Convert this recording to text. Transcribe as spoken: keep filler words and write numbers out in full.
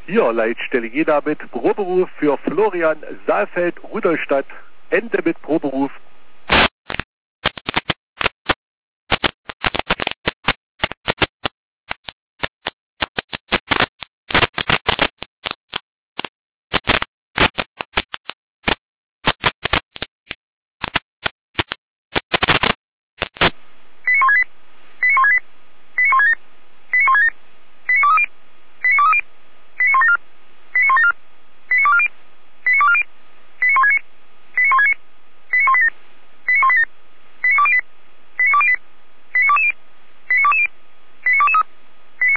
Hier, Leitstelle Jena mit Proberuf für Florian Saalfeld, Rudolstadt. Ende mit Proberuf